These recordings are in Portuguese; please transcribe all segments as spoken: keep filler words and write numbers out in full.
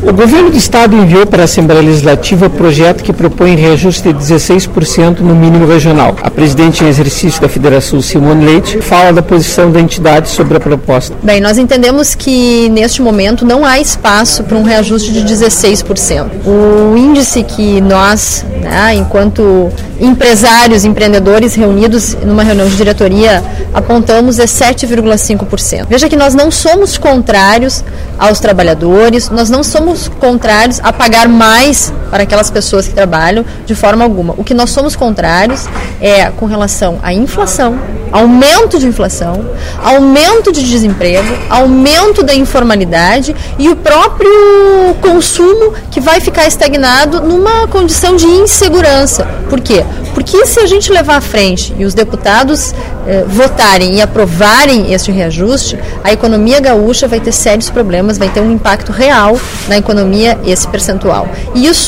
O governo do estado enviou para a Assembleia Legislativa projeto que propõe reajuste de dezesseis por cento no mínimo regional. A presidente em exercício da Federação, Simone Leite, fala da posição da entidade sobre a proposta. Bem, nós entendemos que neste momento não há espaço para um reajuste de dezesseis por cento. O índice que nós, né, enquanto empresários, empreendedores reunidos numa reunião de diretoria, apontamos é sete vírgula cinco por cento. Veja que nós não somos contrários aos trabalhadores, nós não somos contrários a pagar mais para aquelas pessoas que trabalham de forma alguma. O que nós somos contrários é com relação à inflação, aumento de inflação, aumento de desemprego, aumento da informalidade e o próprio consumo que vai ficar estagnado numa condição de insegurança. Por quê? Porque se a gente levar à frente e os deputados eh, votarem e aprovarem este reajuste, a economia gaúcha vai ter sérios problemas, vai ter um impacto real na economia esse percentual. E isso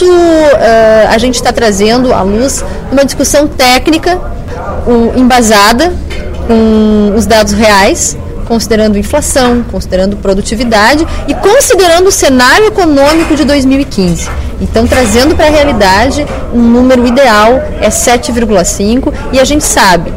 eh, a gente está trazendo à luz uma discussão técnica um, embasada com os dados reais, considerando inflação, considerando produtividade e considerando o cenário econômico de dois mil e quinze. Então, trazendo para a realidade, um número ideal é sete vírgula cinco e a gente sabe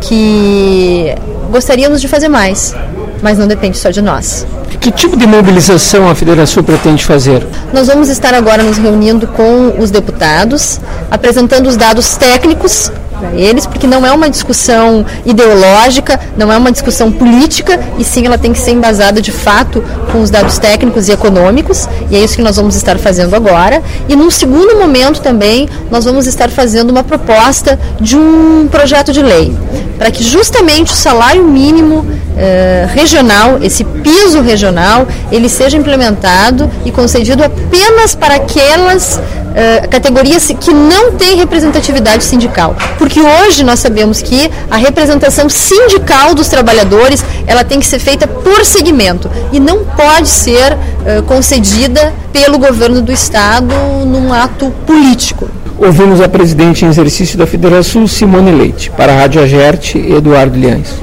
que gostaríamos de fazer mais, mas não depende só de nós. Que tipo de mobilização a Federação pretende fazer? Nós vamos estar agora nos reunindo com os deputados, apresentando os dados técnicos para eles, porque não é uma discussão ideológica, não é uma discussão política, e sim ela tem que ser embasada de fato com os dados técnicos e econômicos, e é isso que nós vamos estar fazendo agora. E num segundo momento também, nós vamos estar fazendo uma proposta de um projeto de lei, para que justamente o salário mínimo eh, regional, esse piso regional, ele seja implementado e concedido apenas para aquelas Uh, categorias que não têm representatividade sindical, porque hoje nós sabemos que a representação sindical dos trabalhadores ela tem que ser feita por segmento e não pode ser uh, concedida pelo governo do estado num ato político. Ouvimos a presidente em exercício da Federação, Simone Leite. Para a Rádio Agerte, Eduardo Liães.